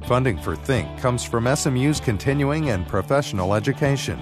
Funding for Think comes from SMU's continuing and professional education.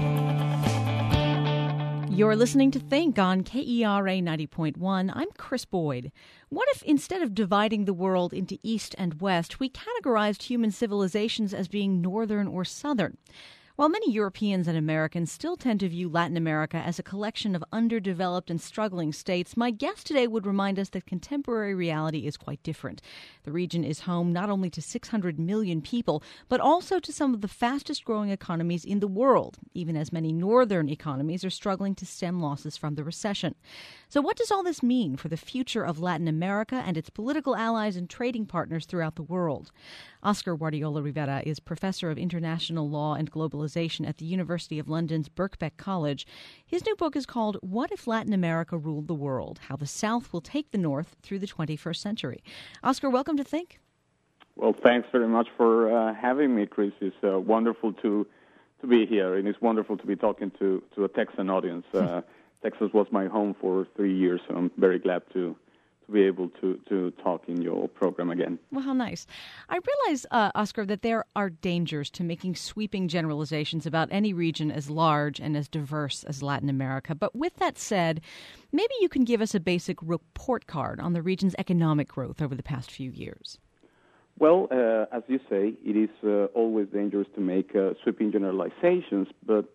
You're listening to Think on KERA 90.1. I'm Chris Boyd. What if instead of dividing the world into East and West, we categorized human civilizations as being northern or southern? While many Europeans and Americans still tend to view Latin America as a collection of underdeveloped and struggling states, my guest today would remind us that contemporary reality is quite different. The region is home not only to 600 million people, but also to some of the fastest-growing economies in the world, even as many northern economies are struggling to stem losses from the recession. So what does all this mean for the future of Latin America and its political allies and trading partners throughout the world? Oscar Guardiola Rivera is professor of international law and globalization at the University of London's Birkbeck College. His new book is called What If Latin America Ruled the World? How the South Will Take the North Through the 21st Century. Oscar, welcome to Think. Well, thanks very much for having me, Chris. It's wonderful to be here, and it's wonderful to be talking to a Texan audience. Texas was my home for 3 years, so I'm very glad to be able to talk in your program again. Well, how nice. I realize, Oscar, that there are dangers to making sweeping generalizations about any region as large and as diverse as Latin America. But with that said, maybe you can give us a basic report card on the region's economic growth over the past few years. Well, as you say, it is always dangerous to make sweeping generalizations, but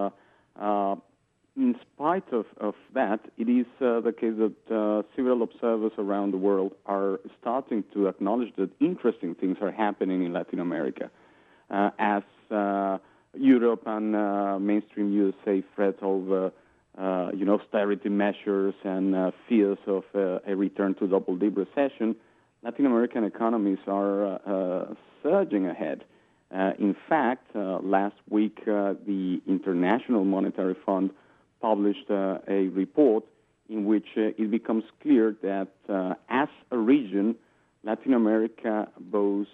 in spite of that, it is the case that several observers around the world are starting to acknowledge that interesting things are happening in Latin America. As Europe and mainstream USA fret over austerity measures and fears of a return to double-dip recession, Latin American economies are surging ahead. In fact, last week, the International Monetary Fund published a report in which it becomes clear that as a region, Latin America both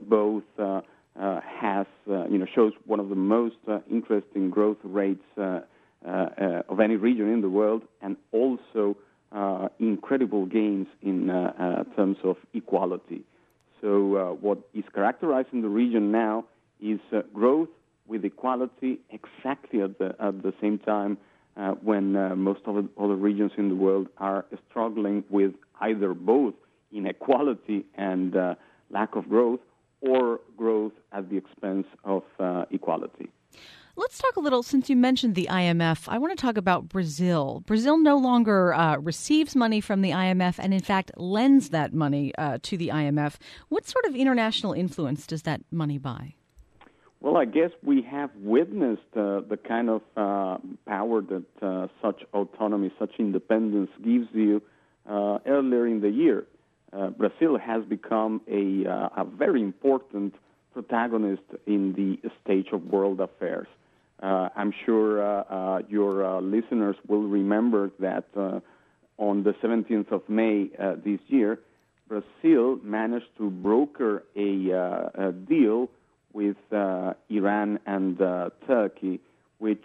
has shows one of the most interesting growth rates of any region in the world, and also incredible gains in terms of equality. So what is characterizing the region now is growth with equality exactly at the same time when most of the other regions in the world are struggling with either both inequality and lack of growth, or growth at the expense of equality. Let's talk a little, since you mentioned the IMF, I want to talk about Brazil. Brazil no longer receives money from the IMF and, in fact, lends that money to the IMF. What sort of international influence does that money buy? Well, I guess we have witnessed the kind of power that such autonomy, such independence gives you earlier in the year. Brazil has become a very important protagonist in the stage of world affairs. I'm sure your listeners will remember that on the 17th of May this year, Brazil managed to broker a deal with Iran and Turkey, which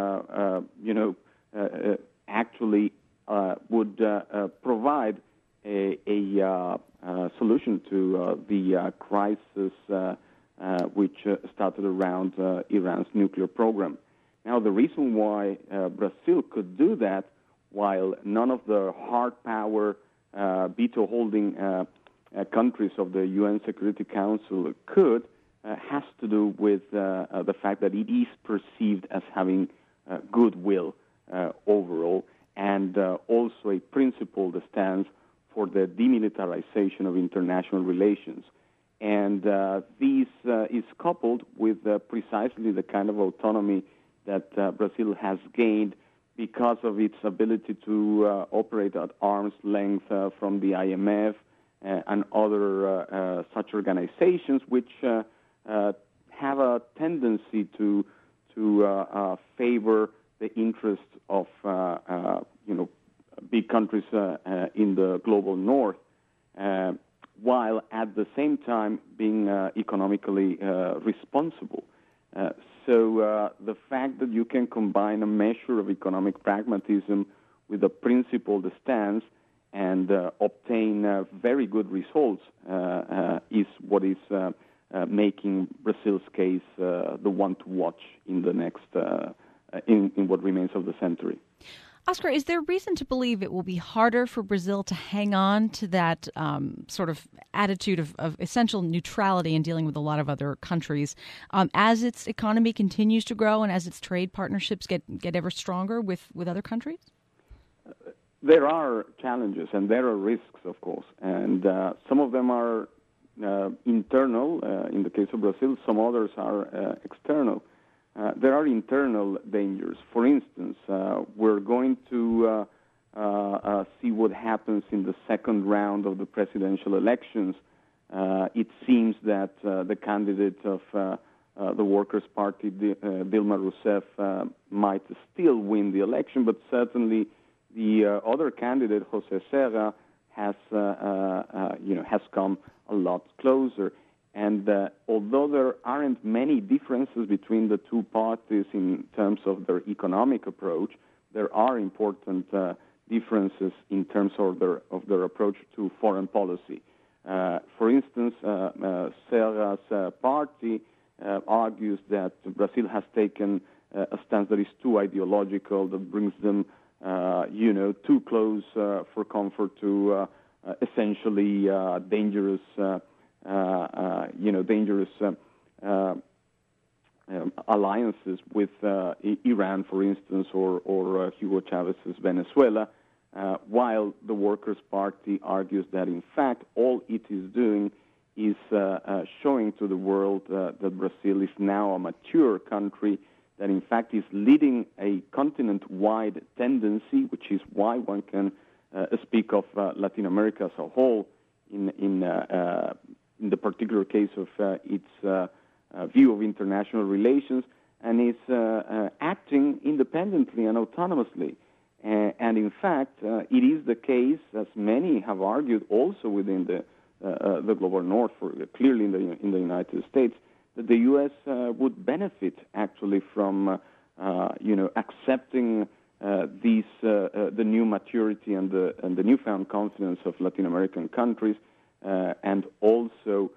actually would provide a solution to the crisis which started around Iran's nuclear program. Now, the reason why Brazil could do that, while none of the hard power veto-holding countries of the UN Security Council could, has to do with the fact that it is perceived as having goodwill overall, and also a principle that stands for the demilitarization of international relations. And this is coupled with precisely the kind of autonomy that Brazil has gained because of its ability to operate at arm's length from the IMF and other such organizations, which have a tendency to favor the interests of big countries in the global north, while at the same time being economically responsible. So the fact that you can combine a measure of economic pragmatism with a principle that stands and obtain very good results is what is making Brazil's case the one to watch in the next in what remains of the century. Oscar, is there reason to believe it will be harder for Brazil to hang on to that sort of attitude of essential neutrality in dealing with a lot of other countries as its economy continues to grow and as its trade partnerships get ever stronger with other countries? There are challenges and there are risks, of course, and some of them are internal. In the case of Brazil, some others are external. There are internal dangers. For instance, we're going to see what happens in the second round of the presidential elections. It seems that the candidate of the Workers' Party, Dilma Rousseff, might still win the election, but certainly the other candidate, José Serra, has come a lot closer. And although there aren't many differences between the two parties in terms of their economic approach, there are important differences in terms of their approach to foreign policy. For instance, Serra's party argues that Brazil has taken a stance that is too ideological, that brings them, too close for comfort to essentially dangerous alliances with Iran, for instance, or Hugo Chávez's Venezuela, while the Workers' Party argues that, in fact, all it is doing is showing to the world that Brazil is now a mature country, that, in fact, is leading a continent-wide tendency, which is why one can speak of Latin America as a whole in the particular case of its view of international relations, and is acting independently and autonomously. And in fact, it is the case, as many have argued, also within the global north, clearly in the United States, that the U.S. would benefit actually from accepting the new maturity and the newfound confidence of Latin American countries. And also,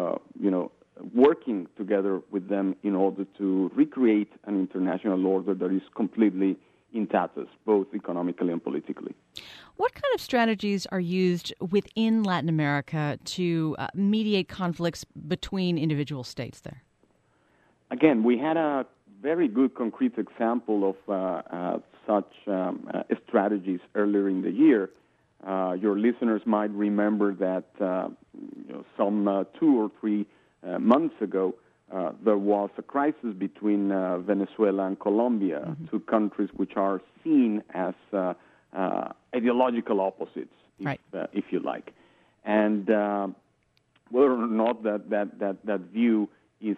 working together with them in order to recreate an international order that is completely in tatters, both economically and politically. What kind of strategies are used within Latin America to mediate conflicts between individual states there? Again, we had a very good concrete example of such strategies earlier in the year. Your listeners might remember that some 2 or 3 months ago, there was a crisis between Venezuela and Colombia, two countries which are seen as ideological opposites, if you like. And whether or not that view is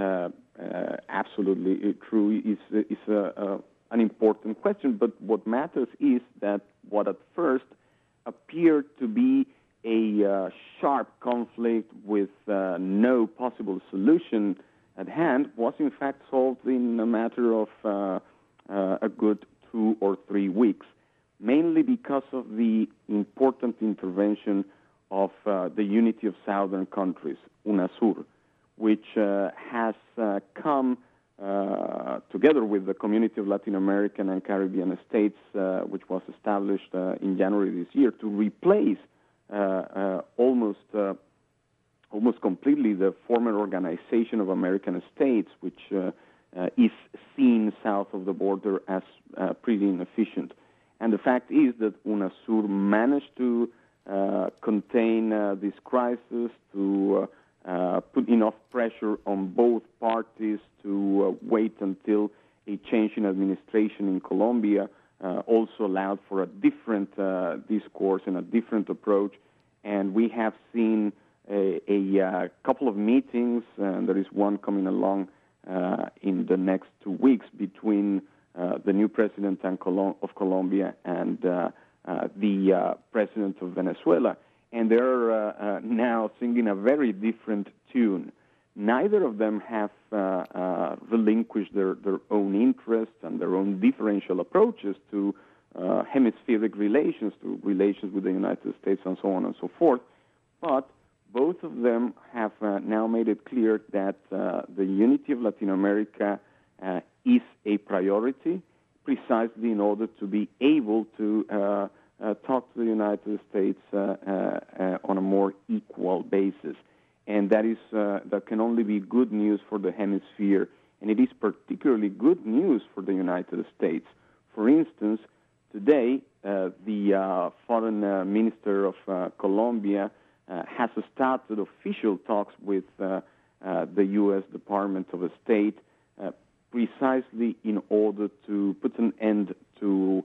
absolutely true is an important question. But what matters is that what at first appeared to be a sharp conflict with no possible solution at hand was in fact solved in a matter of a good 2 or 3 weeks, mainly because of the important intervention of the Unity of Southern Countries, UNASUR, which has come together with the Community of Latin American and Caribbean States, which was established in January this year, to replace almost completely the former Organization of American States, which is seen south of the border as pretty inefficient. And the fact is that UNASUR managed to contain this crisis, to put enough pressure on both parties to wait until a change in administration in Colombia also allowed for a different discourse and a different approach. And we have seen a couple of meetings, and there is one coming along in the next 2 weeks between the new president of Colombia and the president of Venezuela. And they're now singing a very different tune. Neither of them have relinquished their own interests and their own differential approaches to hemispheric relations, to relations with the United States and so on and so forth. But both of them have now made it clear that the unity of Latin America is a priority, precisely in order to be able to talk to the United States on a more equal basis. And that can only be good news for the hemisphere, and it is particularly good news for the United States. For instance, today, the foreign minister of Colombia has started official talks with the U.S. Department of State precisely in order to put an end to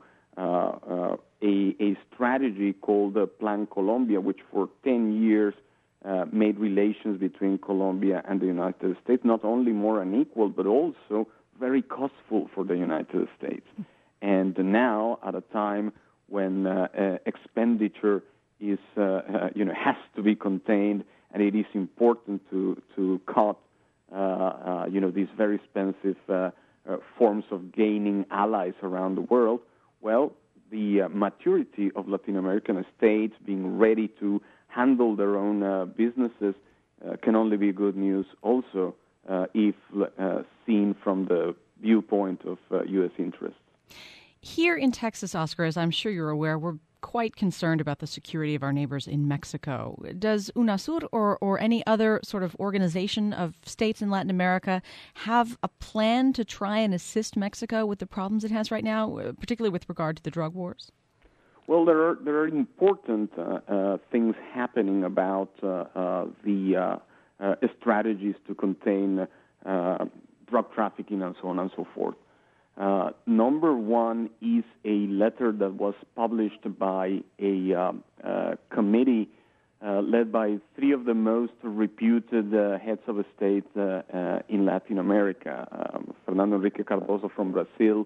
a strategy called Plan Colombia, which for 10 years made relations between Colombia and the United States not only more unequal, but also very costful for the United States. And now, at a time when expenditure is, has to be contained, and it is important to cut, these very expensive forms of gaining allies around the world, well, the maturity of Latin American states being ready to handle their own businesses can only be good news also if seen from the viewpoint of U.S. interests. Here in Texas, Oscar, as I'm sure you're aware, we're quite concerned about the security of our neighbors in Mexico. Does UNASUR or any other sort of organization of states in Latin America have a plan to try and assist Mexico with the problems it has right now, particularly with regard to the drug wars? Well, there are important things happening about the strategies to contain drug trafficking and so on and so forth. Number one is a letter that was published by a committee led by three of the most reputed heads of state in Latin America. Fernando Enrique Cardoso from Brazil,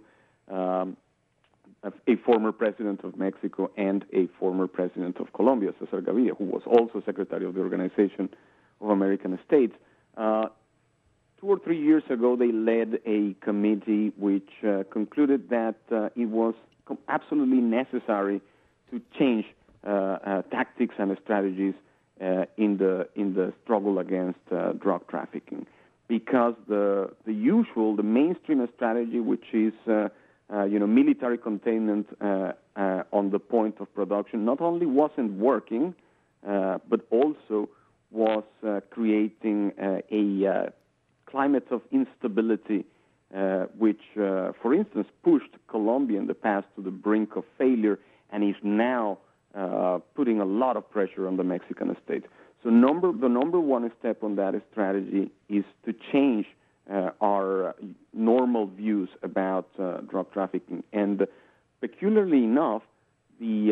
a former president of Mexico, and a former president of Colombia, Cesar Gaviria, who was also secretary of the Organization of American States. 2 or 3 years ago, they led a committee which concluded that it was absolutely necessary to change tactics and strategies in the struggle against drug trafficking, because the mainstream strategy, which is military containment on the point of production, not only wasn't working, but also was creating a climate of instability, which, for instance, pushed Colombia in the past to the brink of failure and is now putting a lot of pressure on the Mexican state. So the number one step on that strategy is to change our normal views about drug trafficking. And peculiarly enough, the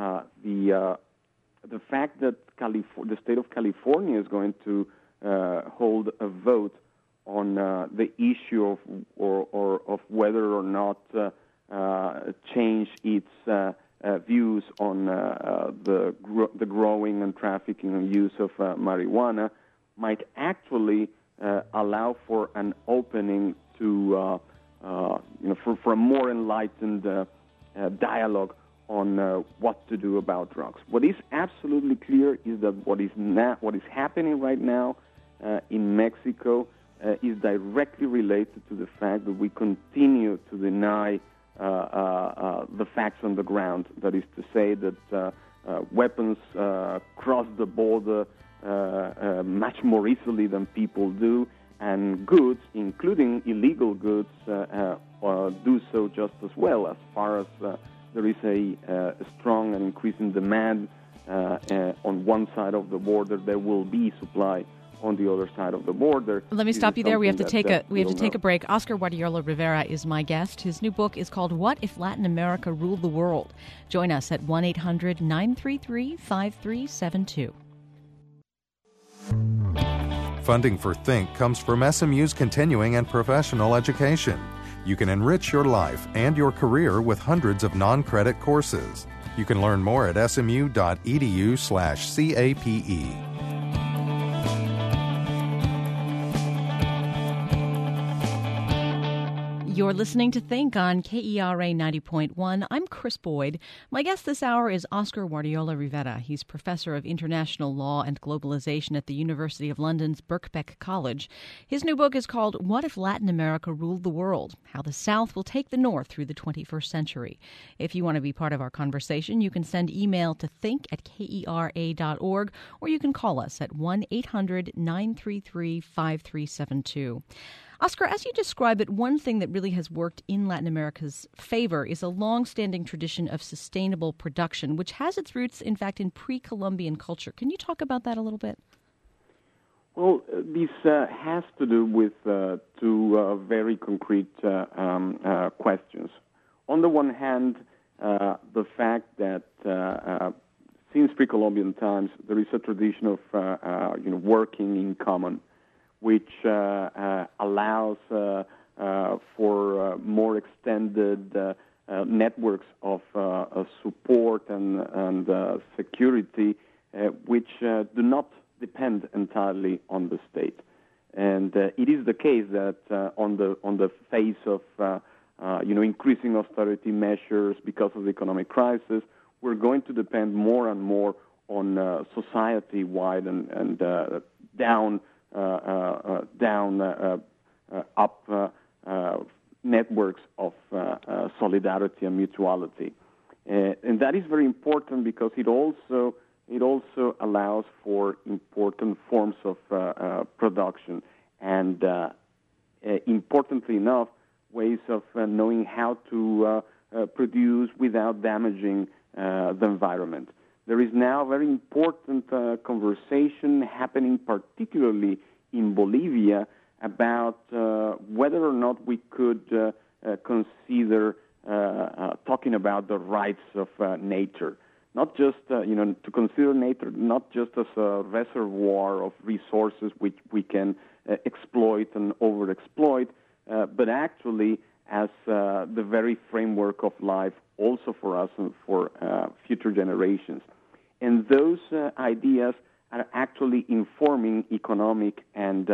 fact that the state of California is going to hold a vote on the issue of whether or not change its views on the growing and trafficking and use of marijuana might actually allow for an opening to for a more enlightened dialogue on what to do about drugs. What is absolutely clear is that what is happening right now in Mexico is directly related to the fact that we continue to deny the facts on the ground. That is to say that weapons cross the border much more easily than people do, and goods, including illegal goods, do so just as well. As far as there is a strong and increasing demand on one side of the border, there will be supply on the other side of the border. Let me stop you there. We have to take a break. Oscar Guardiola Rivera is my guest. His new book is called What If Latin America Ruled the World? Join us at 1-800-933-5372. Funding for Think comes from SMU's continuing and professional education. You can enrich your life and your career with hundreds of non-credit courses. You can learn more at smu.edu/CAPE. You're listening to Think on KERA 90.1. I'm Chris Boyd. My guest this hour is Oscar Guardiola Rivera. He's professor of international law and globalization at the University of London's Birkbeck College. His new book is called What If Latin America Ruled the World? How the South Will Take the North Through the 21st Century. If you want to be part of our conversation, you can send email to think@kera.org, or you can call us at 1-800-933-5372. Oscar, as you describe it, one thing that really has worked in Latin America's favor is a long-standing tradition of sustainable production, which has its roots, in fact, in pre-Columbian culture. Can you talk about that a little bit? Well, this has to do with two very concrete questions. On the one hand, the fact that since pre-Columbian times, there is a tradition of working in common, which allows for more extended networks of support and security, which do not depend entirely on the state. And it is the case that on the face of increasing austerity measures because of the economic crisis, we're going to depend more and more on society-wide and down up networks of solidarity and mutuality, and that is very important because it also allows for important forms of production and, importantly enough, ways of knowing how to produce without damaging the environment. There is now a very important conversation happening, particularly in Bolivia, about whether or not we could consider talking about the rights of nature. Not just, to consider nature not just as a reservoir of resources which we can exploit and overexploit, but actually as the very framework of life also for us and for future generations. And those ideas are actually informing economic and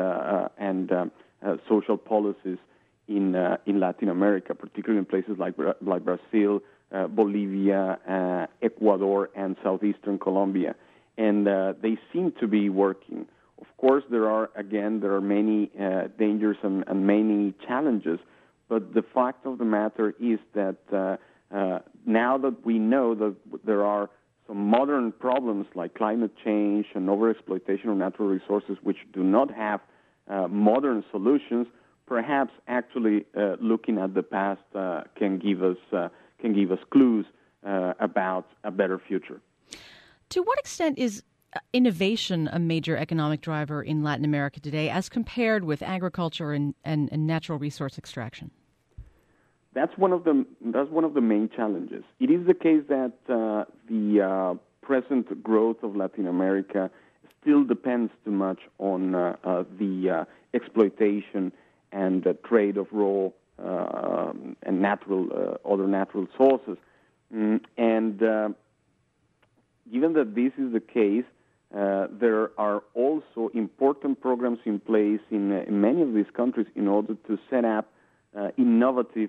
social policies in Latin America, particularly in places like Brazil, Bolivia, Ecuador, and southeastern Colombia. And they seem to be working. Of course, there are many dangers and many challenges, but the fact of the matter is that now that we know that there are some modern problems like climate change and overexploitation of natural resources which do not have modern solutions, perhaps actually looking at the past can give us clues about a better future. To what extent is innovation a major economic driver in Latin America today as compared with agriculture and natural resource extraction? That's one of the main challenges. It is the case that the present growth of Latin America still depends too much on the exploitation and trade of raw and other natural sources. And given that this is the case, there are also important programs in place in many of these countries in order to set up innovative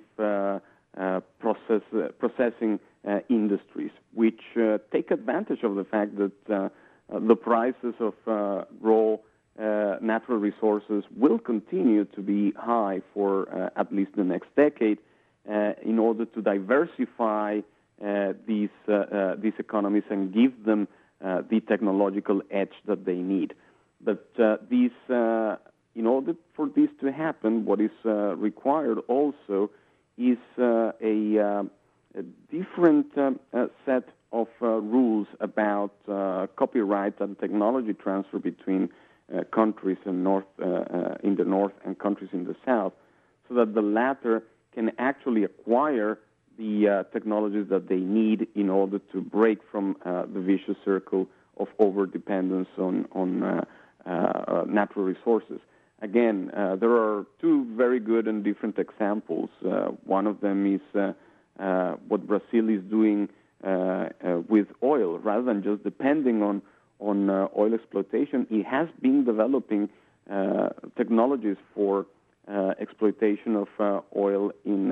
processing industries, which take advantage of the fact that the prices of raw natural resources will continue to be high for at least the next decade, in order to diversify these economies and give them the technological edge that they need. But in order for this to happen, what is required also is a different set of rules about copyright and technology transfer between countries in the north and countries in the south, so that the latter can actually acquire the technologies that they need in order to break from the vicious circle of overdependence on natural resources. Again, there are two very good and different examples. One of them is what Brazil is doing with oil. Rather than just depending on oil exploitation, it has been developing technologies for exploitation of oil in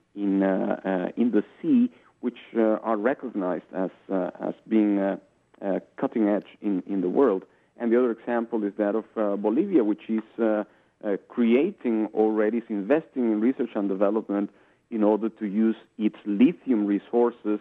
the sea, which are recognized as being cutting edge in the world. And the other example is that of Bolivia, which is creating already, is investing in research and development in order to use its lithium resources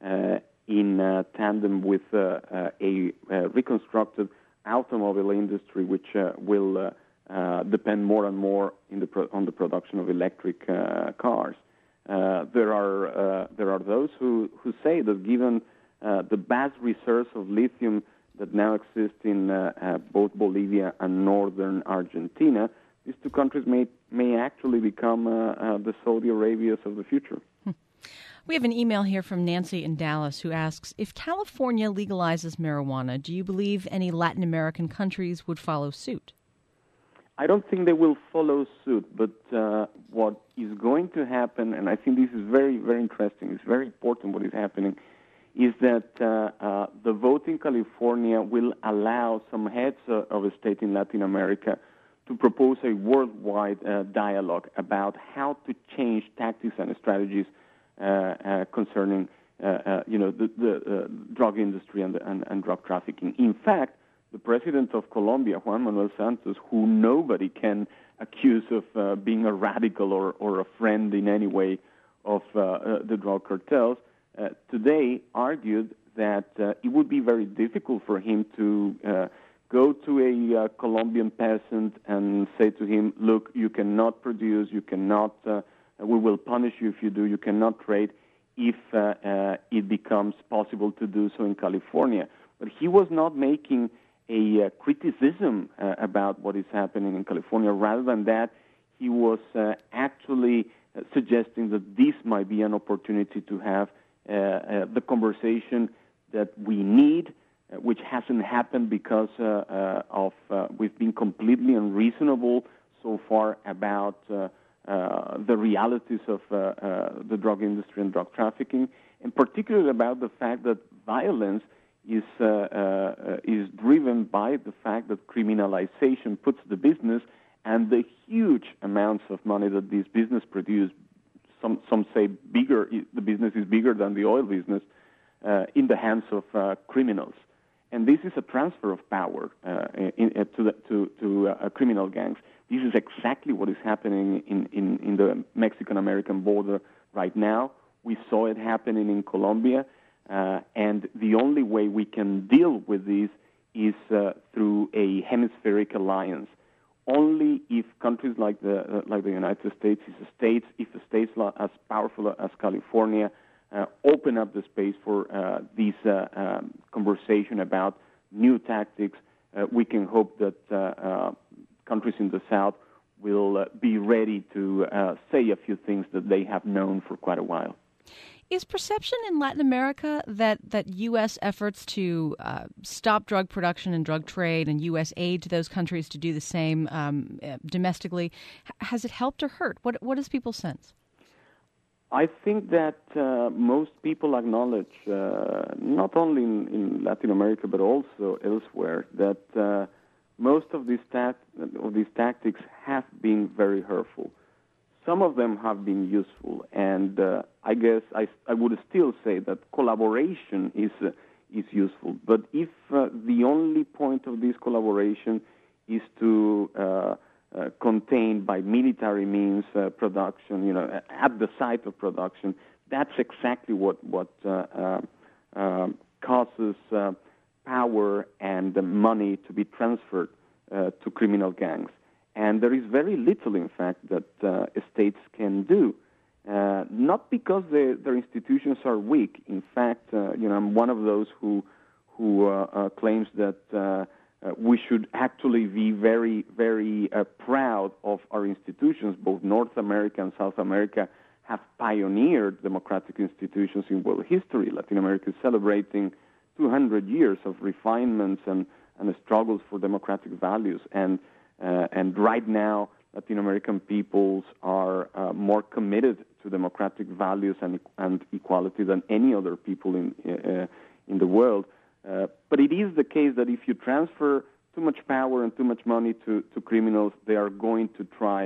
in tandem with a reconstructed automobile industry, which will depend more and more on the production of electric cars. There are those who say that given the vast reserves of lithium that now exist in both Bolivia and northern Argentina, these two countries may actually become the Saudi Arabias of the future. We have an email here from Nancy in Dallas who asks, if California legalizes marijuana, do you believe any Latin American countries would follow suit? I don't think they will follow suit, but what is going to happen, and I think this is very, very interesting, it's very important what is happening, is that the vote in California will allow some heads of a state in Latin America to propose a worldwide dialogue about how to change tactics and strategies concerning the drug industry and drug trafficking. In fact, the president of Colombia, Juan Manuel Santos, who nobody can accuse of being a radical or a friend in any way of the drug cartels, today argued that it would be very difficult for him to go to a Colombian peasant and say to him, look, you cannot produce, you cannot, we will punish you if you do, you cannot trade, if it becomes possible to do so in California. But he was not making a criticism about what is happening in California. Rather than that, he was actually suggesting that this might be an opportunity to have the conversation that we need, which hasn't happened because we've been completely unreasonable so far about the realities of the drug industry and drug trafficking, and particularly about the fact that violence is driven by the fact that criminalization puts the business and the huge amounts of money that these business produce. Some say the business is bigger than the oil business, in the hands of criminals. And this is a transfer of power to criminal gangs. This is exactly what is happening in the Mexican-American border right now. We saw it happening in Colombia, and the only way we can deal with this is through a hemispheric alliance. Only if countries like the United States, if states as powerful as California open up the space for this conversation about new tactics, we can hope that countries in the South will be ready to say a few things that they have known for quite a while. Is perception in Latin America that U.S. efforts to stop drug production and drug trade and U.S. aid to those countries to do the same domestically, has it helped or hurt? What does people sense? I think that most people acknowledge, not only in Latin America but also elsewhere, that most of these tactics have been very hurtful. Some of them have been useful, and I guess I would still say that collaboration is useful. But if the only point of this collaboration is to contain by military means production, at the site of production, that's exactly what causes power and money to be transferred to criminal gangs. And there is very little, in fact, that states can do. Not because their institutions are weak. In fact, I'm one of those who claims that we should actually be very, very proud of our institutions. Both North America and South America have pioneered democratic institutions in world history. Latin America is celebrating 200 years of refinements and struggles for democratic values. And right now, Latin American peoples are more committed to democratic values and equality than any other people in the world. But it is the case that if you transfer too much power and too much money to criminals, they are going to try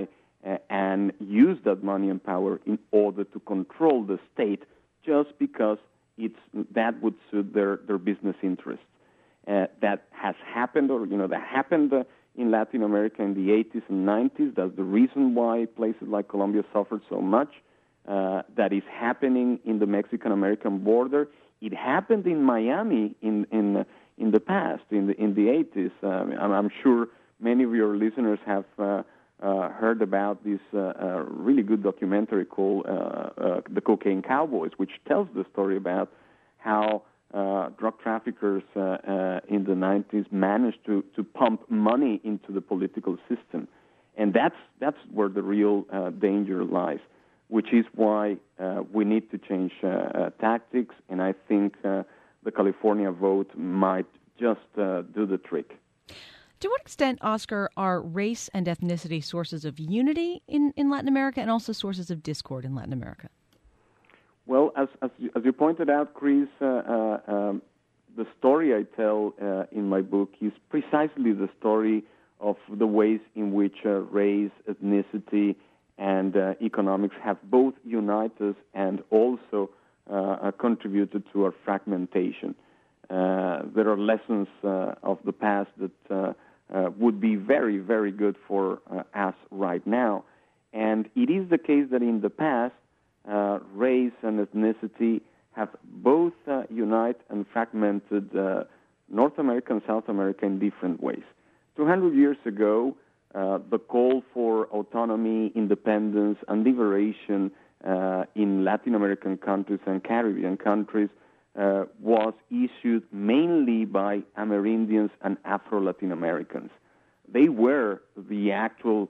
and use that money and power in order to control the state just because that would suit their business interests. That has happened, that happened in Latin America in the 80s and 90s. That's the reason why places like Colombia suffered so much. That is happening in the Mexican-American border. It happened in Miami in the past, in the 80s. I'm sure many of your listeners have heard about this really good documentary called The Cocaine Cowboys, which tells the story about how drug traffickers in the 90s managed to pump money into the political system. And that's where the real danger lies, which is why we need to change tactics, and I think the California vote might just do the trick. To what extent, Oscar, are race and ethnicity sources of unity in Latin America and also sources of discord in Latin America? Well, as you pointed out, Chris, the story I tell in my book is precisely the story of the ways in which race, ethnicity, and economics have both united us and also contributed to our fragmentation. There are lessons of the past that would be very, very good for us right now. And it is the case that in the past, race and ethnicity have both united and fragmented North America and South America in different ways. 200 years ago, the call for autonomy, independence, and liberation in Latin American countries and Caribbean countries was issued mainly by Amerindians and Afro-Latin Americans. They were the actual,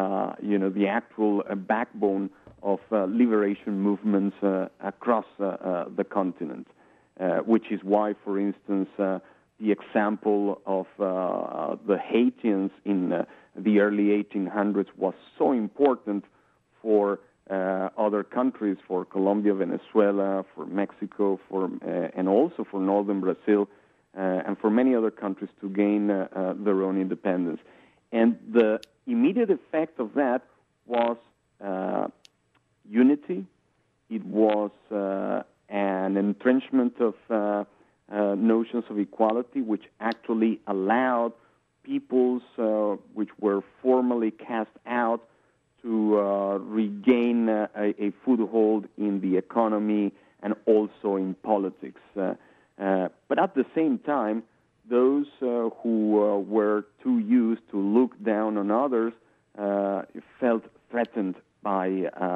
backbone of liberation movements across the continent, which is why, for instance, the example of the Haitians in the early 1800s was so important for other countries, for Colombia, Venezuela, for Mexico, and also for northern Brazil, and for many other countries to gain their own independence. And the immediate effect of that was unity. It was an entrenchment of notions of equality, which actually allowed peoples which were formerly cast out to regain a foothold in the economy and also in politics. But at the same time, those who were too used to look down on others felt threatened by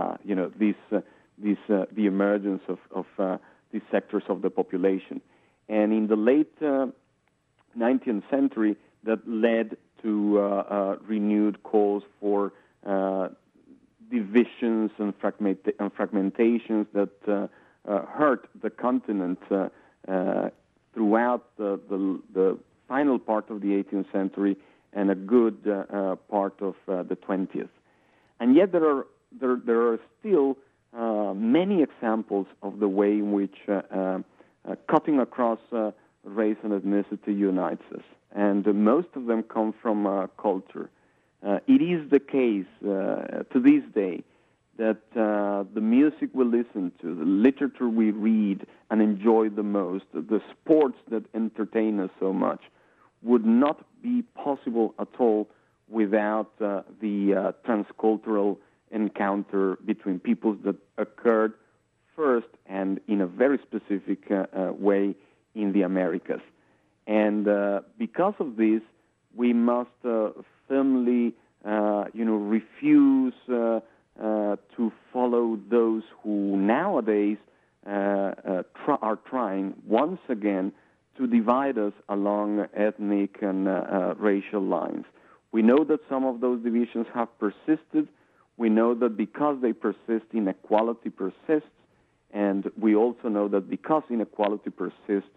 the emergence of these sectors of the population. And in the late 19th century, that led to renewed calls for divisions and fragmentations that hurt the continent throughout the final part of the 18th century and a good part of the 20th. And yet there are still many examples of the way in which cutting across race and ethnicity unites us. And most of them come from culture. It is the case to this day that the music we listen to, the literature we read and enjoy the most, the sports that entertain us so much, would not be possible at all without the transcultural encounter between peoples that occurred first and in a very specific way in the Americas. And because of this, we must firmly, refuse to follow those who nowadays are trying once again to divide us along ethnic and racial lines. We know that some of those divisions have persisted. We know that because they persist, inequality persists. And we also know that because inequality persists,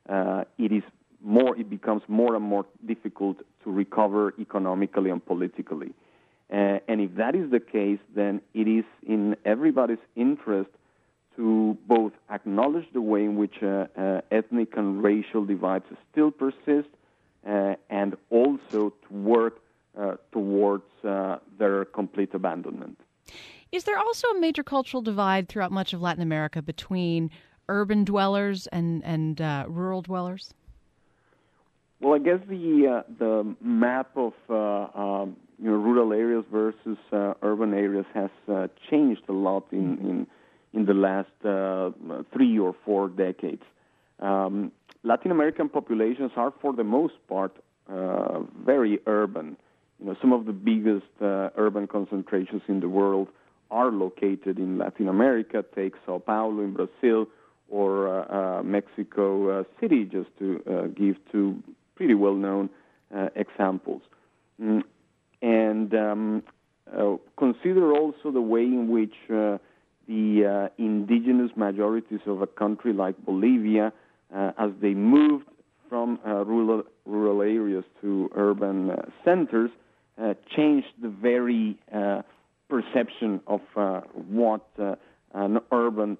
it becomes more and more difficult to recover economically and politically. And if that is the case, then it is in everybody's interest to both acknowledge the way in which ethnic and racial divides still persist, and also to work towards their complete abandonment. Is there also a major cultural divide throughout much of Latin America between urban dwellers and rural dwellers? Well, I guess the map of rural areas versus urban areas has changed a lot in the last 3 or 4 decades. Latin American populations are, for the most part, very urban. Some of the biggest urban concentrations in the world are located in Latin America. Take Sao Paulo in Brazil or Mexico City, just to give two pretty well-known examples. And consider also the way in which the indigenous majorities of a country like Bolivia, as they moved from rural areas to urban centers, changed the very perception of what an urban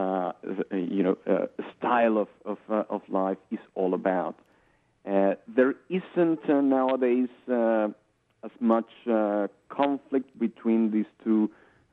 style of life is all about. There isn't nowadays as much conflict between these two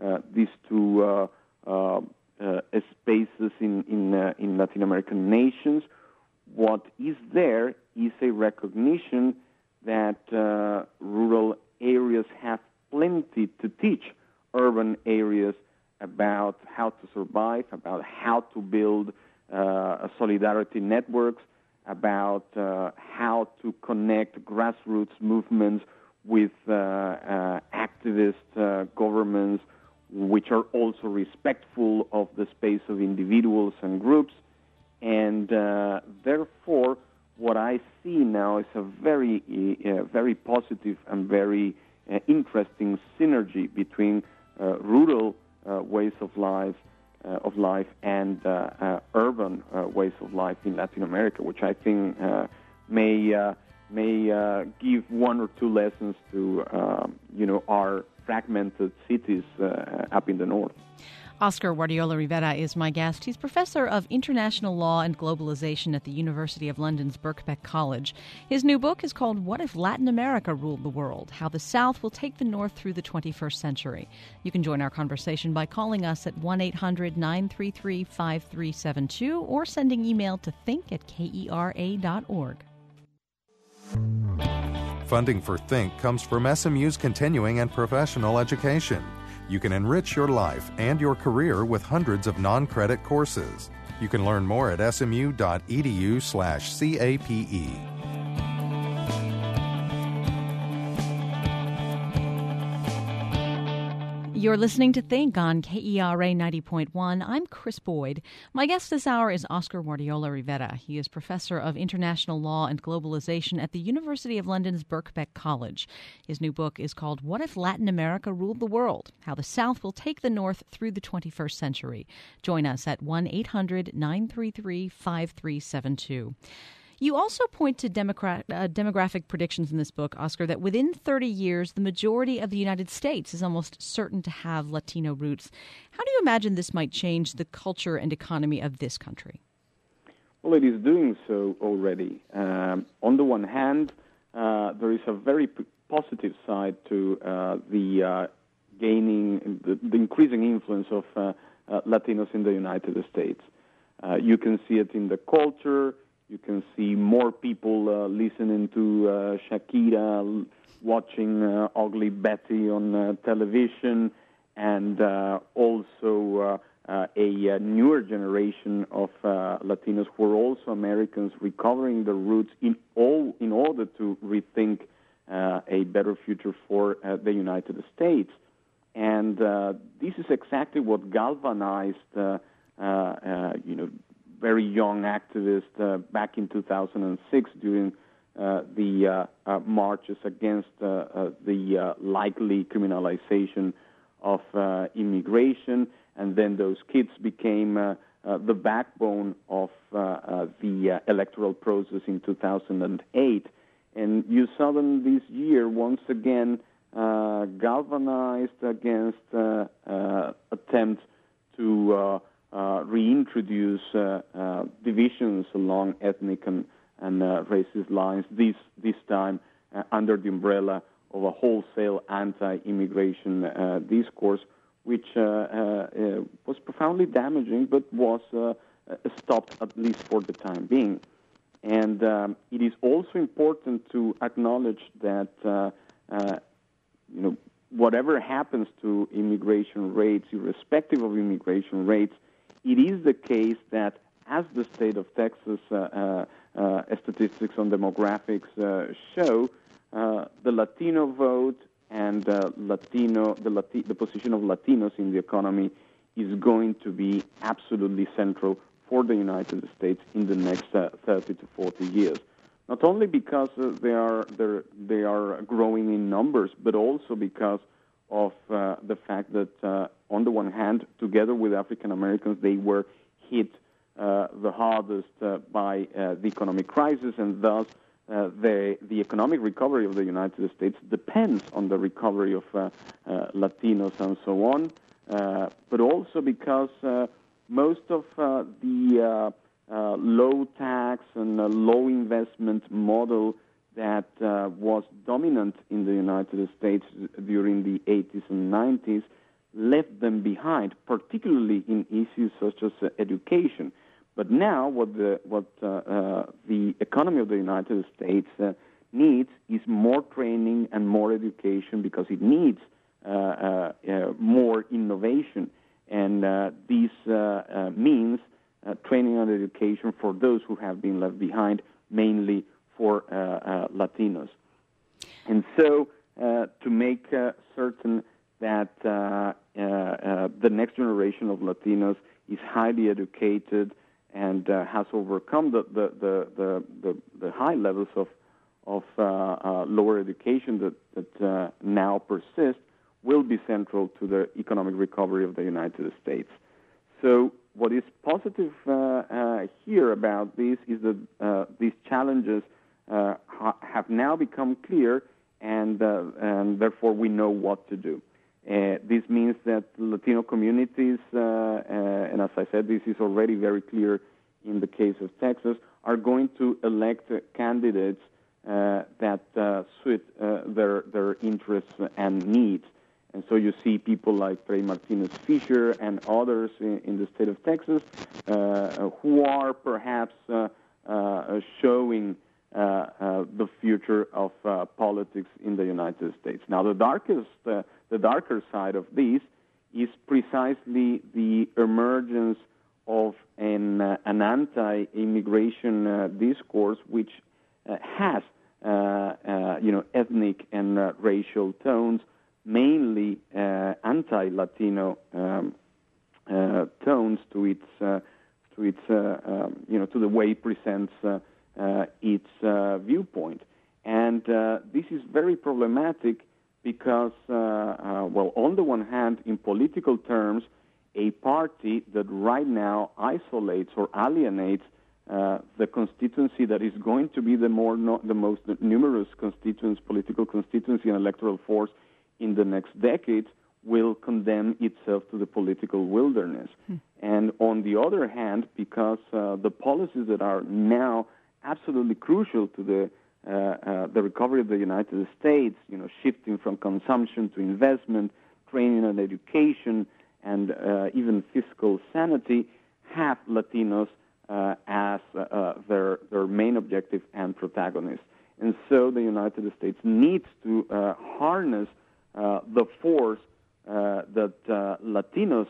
spaces in Latin American nations. What is there is a recognition that rural areas have plenty to teach urban areas about how to survive, about how to build solidarity networks, about how to connect grassroots movements with activist governments, which are also respectful of the space of individuals and groups. And therefore, what I see now is a very positive and very interesting synergy between rural ways of life and urban ways of life in Latin America, which I think may give one or two lessons to our fragmented cities up in the north. Oscar Guardiola Rivera is my guest. He's professor of international law and globalization at the University of London's Birkbeck College. His new book is called What If Latin America Ruled the World? How the South Will Take the North Through the 21st Century. You can join our conversation by calling us at 1-800-933-5372 or sending email to think@kera.org. Funding for Think comes from SMU's continuing and professional education. You can enrich your life and your career with hundreds of non-credit courses. You can learn more at smu.edu/CAPE. You're listening to Think on KERA 90.1. I'm Chris Boyd. My guest this hour is Oscar Guardiola Rivera. He is professor of international law and globalization at the University of London's Birkbeck College. His new book is called What If Latin America Ruled the World? How the South Will Take the North Through the 21st Century. Join us at 1-800-933-5372. You also point to demographic predictions in this book, Oscar, that within 30 years, the majority of the United States is almost certain to have Latino roots. How do you imagine this might change the culture and economy of this country? Well, it is doing so already. On the one hand, there is a very positive side to the increasing influence of Latinos in the United States. You can see it in the culture. You can see more people listening to Shakira, watching Ugly Betty on television, and also a newer generation of Latinos who are also Americans recovering their roots in order to rethink a better future for the United States. And this is exactly what galvanized very young activist back in 2006 during the marches against the likely criminalization of immigration. And then those kids became the backbone of the electoral process in 2008. And you saw them this year once again galvanized against attempts to reintroduce divisions along ethnic and racist lines, this time under the umbrella of a wholesale anti-immigration discourse, which was profoundly damaging, but was stopped at least for the time being. And it is also important to acknowledge that whatever happens to immigration rates, irrespective of immigration rates, it is the case that, as the state of Texas statistics on demographics show, the Latino vote and the position of Latinos in the economy is going to be absolutely central for the United States in the next 30 to 40 years. Not only because they are growing in numbers, but also because of the fact that, on the one hand, together with African Americans, they were hit the hardest by the economic crisis, and thus the economic recovery of the United States depends on the recovery of Latinos and so on, but also because most of the low tax and low investment model that was dominant in the United States during the 80s and 90s left them behind, particularly in issues such as education. But now what the economy of the United States needs is more training and more education, because it needs more innovation. And this means training and education for those who have been left behind, mainly for Latinos. And so to make certain that the next generation of Latinos is highly educated and has overcome the high levels of lower education that now persist, will be central to the economic recovery of the United States. So what is positive here about this is that these challenges have now become clear, and therefore we know what to do. This means that Latino communities, and as I said, this is already very clear in the case of Texas, are going to elect candidates that suit their interests and needs. And so you see people like Trey Martinez Fisher and others in the state of Texas who are perhaps showing the future of politics in the United States. Now, the darker side of this is precisely the emergence of an anti-immigration discourse, which has ethnic and racial tones, mainly anti-Latino tones to the way it presents its viewpoint. And this is very problematic because, on the one hand, in political terms, a party that right now isolates or alienates the constituency that is going to be the most numerous political constituency and electoral force in the next decades, will condemn itself to the political wilderness. And on the other hand, because the policies that are now absolutely crucial to the recovery of the United States, shifting from consumption to investment, training and education, and even fiscal sanity, have Latinos as their main objective and protagonist. And so the United States needs to harness the force that Latinos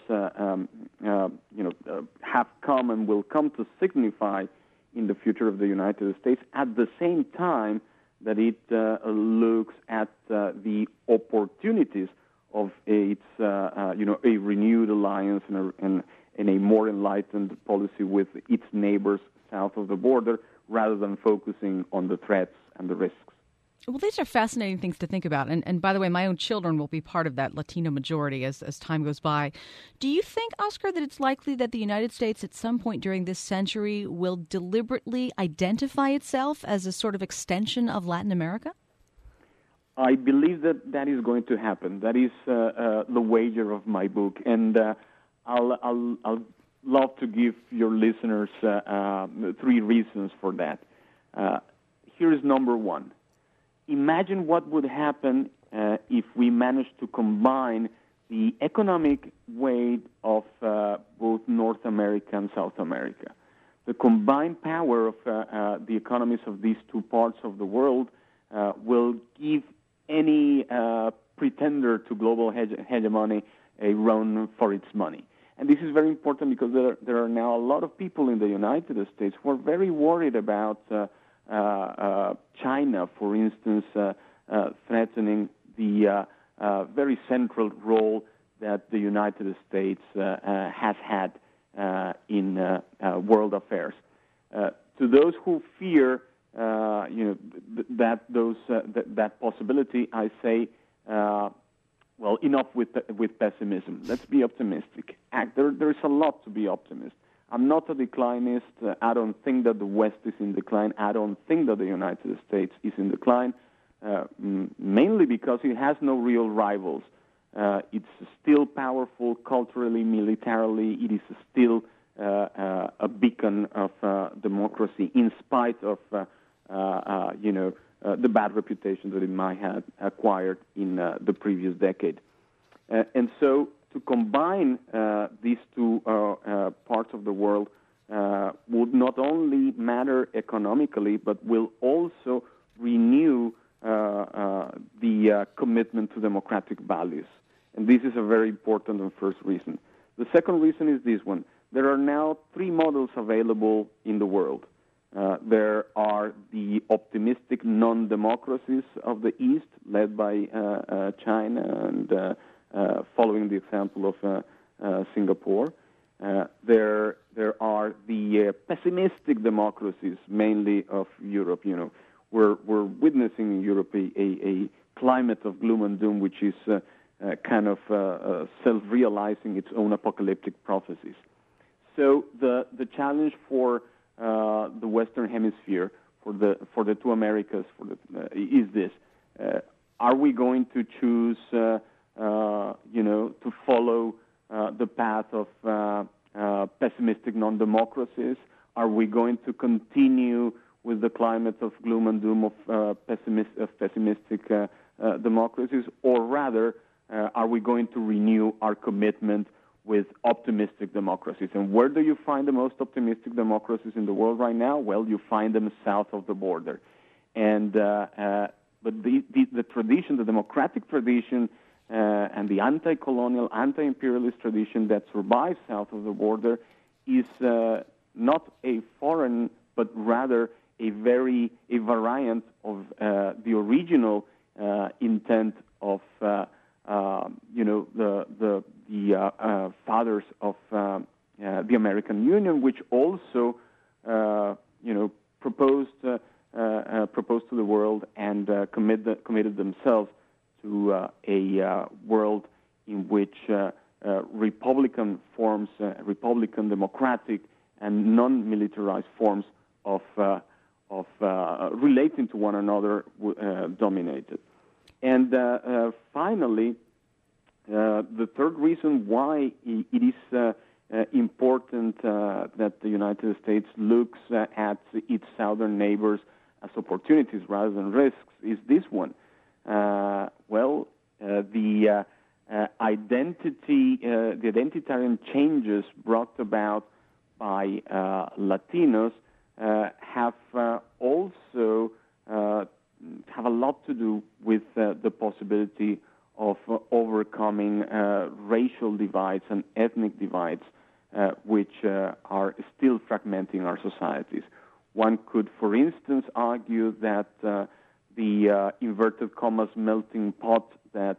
have come and will come to signify in the future of the United States, at the same time that it looks at the opportunities of its a renewed alliance and a more enlightened policy with its neighbors south of the border, rather than focusing on the threats and the risks. Well, these are fascinating things to think about. And by the way, my own children will be part of that Latino majority as time goes by. Do you think, Oscar, that it's likely that the United States at some point during this century will deliberately identify itself as a sort of extension of Latin America? I believe that is going to happen. That is the wager of my book. And I'll love to give your listeners 3 reasons for that. Here is number one. Imagine what would happen if we manage to combine the economic weight of both North America and South America. The combined power of the economies of these two parts of the world will give any pretender to global hegemony a run for its money. And this is very important because there are now a lot of people in the United States who are very worried about China, for instance, threatening the very central role that the United States has had in world affairs. To those who fear, that possibility, I say, well, enough with pessimism. Let's be optimistic. There is a lot to be optimistic. I'm not a declinist. I don't think that the West is in decline. I don't think that the United States is in decline, mainly because it has no real rivals. It's still powerful culturally, militarily. It is still a beacon of democracy, in spite of the bad reputation that it might have acquired in the previous decade. And so to combine these two parts of the world would not only matter economically, but will also renew the commitment to democratic values. And this is a very important and first reason. The second reason is this one. There are now three models available in the world. There are the optimistic non-democracies of the East, led by China and following the example of Singapore. There are the pessimistic democracies, mainly of Europe. We're witnessing in Europe a climate of gloom and doom, which is kind of self-realizing its own apocalyptic prophecies. So the challenge for the Western Hemisphere, for the two Americas, is this: are we going to choose, to follow the path of pessimistic non-democracies? Are we going to continue with the climate of gloom and doom of pessimistic democracies, or rather, are we going to renew our commitment with optimistic democracies? And where do you find the most optimistic democracies in the world right now? Well, you find them south of the border. And but the tradition, the democratic tradition, and the anti-colonial, anti-imperialist tradition that survives south of the border is not a foreign, but rather a variant of the original intent of the fathers of the American Union, which also proposed to the world and committed themselves to a world in which republican forms, republican democratic and non-militarized forms of relating to one another dominated. And finally, the third reason why it is important that the United States looks at its southern neighbors as opportunities rather than risks is this one. The identitarian changes brought about by Latinos have also have a lot to do with the possibility of overcoming racial divides and ethnic divides, which are still fragmenting our societies. One could, for instance, argue that the inverted commas melting pot that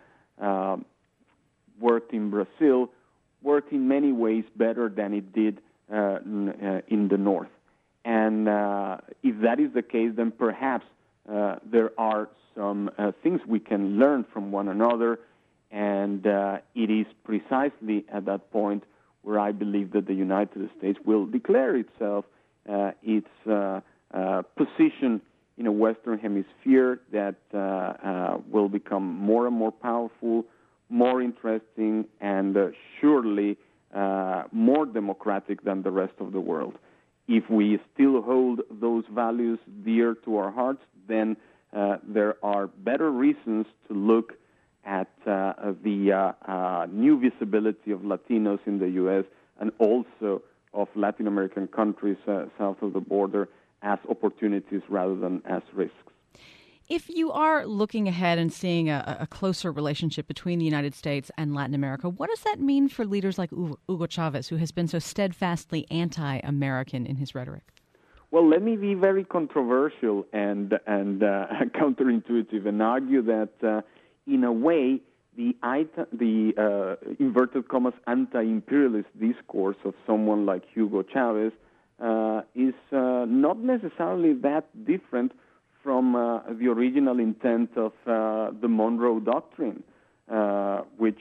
worked in Brazil worked in many ways better than it did in the North. And if that is the case, then perhaps there are some things we can learn from one another, and it is precisely at that point where I believe that the United States will declare itself its position in a Western Hemisphere that will become more and more powerful, more interesting, and surely more democratic than the rest of the world. If we still hold those values dear to our hearts, then there are better reasons to look at the new visibility of Latinos in the U.S. and also of Latin American countries south of the border as opportunities rather than as risks. If you are looking ahead and seeing a closer relationship between the United States and Latin America, what does that mean for leaders like Hugo Chavez, who has been so steadfastly anti-American in his rhetoric? Well, let me be very controversial and counterintuitive and argue that, in a way, the inverted commas anti-imperialist discourse of someone like Hugo Chavez is not necessarily that different from the original intent of the Monroe Doctrine, which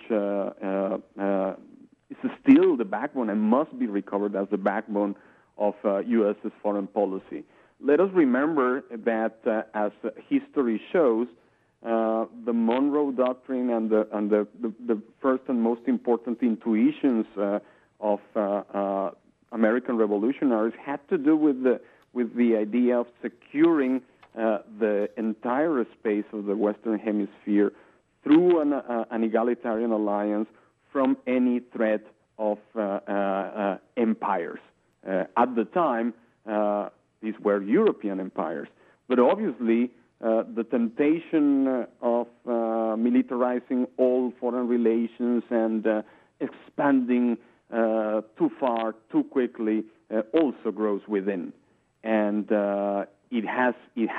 is still the backbone and must be recovered as the backbone of U.S.'s foreign policy. Let us remember that, as history shows, the Monroe Doctrine and the first and most important intuitions of American revolutionaries had to do with the idea of securing the entire space of the Western Hemisphere through an egalitarian alliance from any threat of empires. At the time, these were European empires. But obviously, the temptation of militarizing all foreign relations and expanding too far, too quickly, also grows within. And it has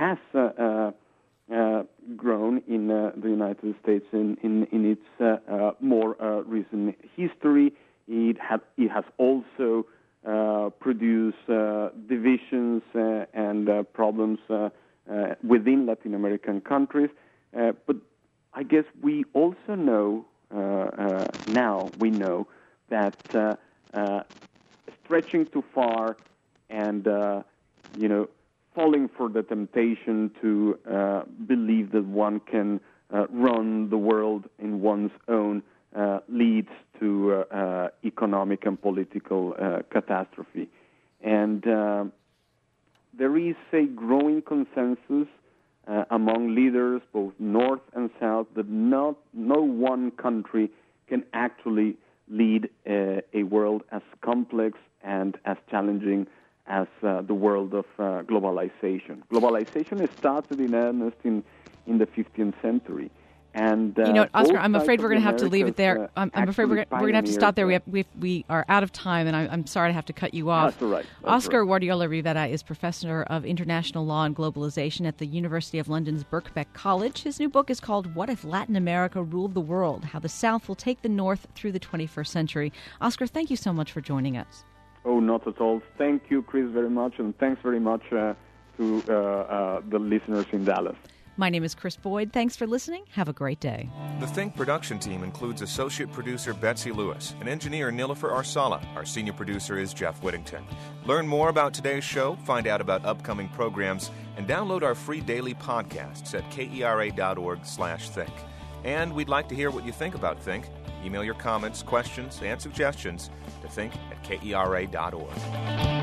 grown in the United States in its more recent history. It has also produced divisions and problems within Latin American countries. But I guess we also know, now we know that stretching too far and, falling for the temptation to believe that one can run the world in one's own leads to economic and political catastrophe. And there is a growing consensus among leaders, both North and South, that no one country can actually lead a world as complex and as challenging as the world of globalization. Globalization started in earnest in the 15th century. And Oscar, I'm afraid we're going to have to leave it there. I'm afraid we're going to have to stop there. We are out of time, and I'm sorry to have to cut you off. That's all right. Oscar Guardiola Rivera is Professor of International Law and Globalization at the University of London's Birkbeck College. His new book is called What If Latin America Ruled the World? How the South Will Take the North Through the 21st Century. Oscar, thank you so much for joining us. Oh, not at all. Thank you, Chris, very much, and thanks very much to the listeners in Dallas. My name is Chris Boyd. Thanks for listening. Have a great day. The Think production team includes associate producer Betsy Lewis and engineer Nilofer Arsala. Our senior producer is Jeff Whittington. Learn more about today's show, find out about upcoming programs, and download our free daily podcasts at kera.org/think. And we'd like to hear what you think about Think. Email your comments, questions, and suggestions to think@kera.org.